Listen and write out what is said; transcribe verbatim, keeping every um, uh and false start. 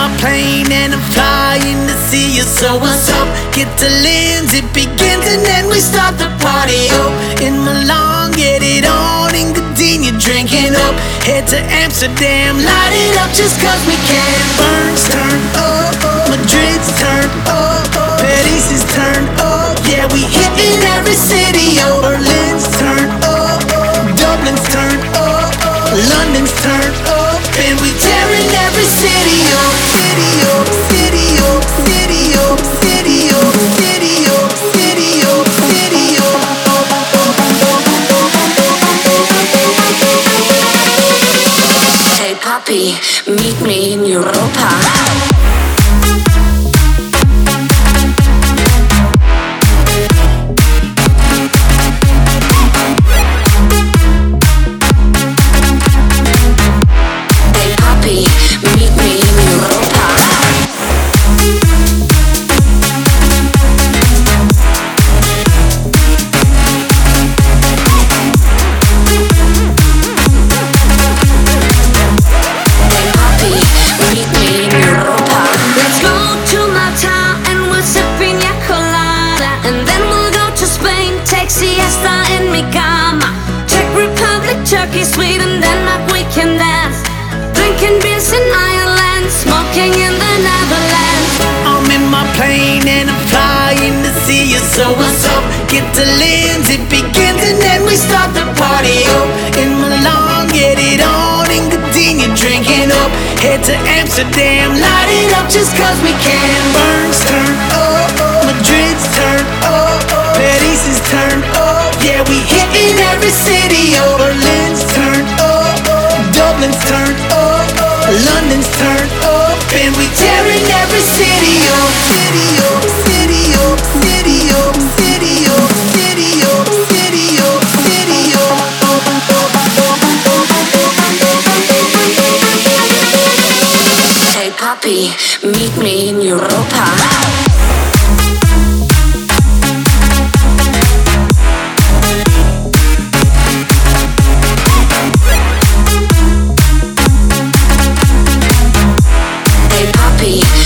my plane and I'm flying to see you. So what's up? Get to Linz, it begins and then we start the party up. In Milan, get it on. In Gdynia, drinking up. Head to Amsterdam, light it up just cause we can. Bern's turned up, Madrid's turned up, Paris is turned up. Yeah, we hitting every city. Oh, Berlin's turned up, Dublin's turned up, London's turned up, and we tearing every city up. City up, city up, city up, city up, city up, city up, city up. Hey papi, meet me in Europa. Turkey, Sweden, Denmark, we can dance. Drinking beers in Ireland, smoking in the Netherlands. I'm in my plane and I'm flying to see you. So what's up? Get to Linz, it begins and then we start the party up. In Milan, get it on. In Gdynia, drinking up. Head to Amsterdam, light it up just cause we can. Bern's turned up, Madrid's turned up, Paris is turned up. Yeah, we hitting every city. Oh, Berlin's turned up, Dublin's turned up, London's turned up, and we tearing every city up. City up, city up, city up, city up, city up, city up, city up. Hey papi, meet me in Europa. Hey papi,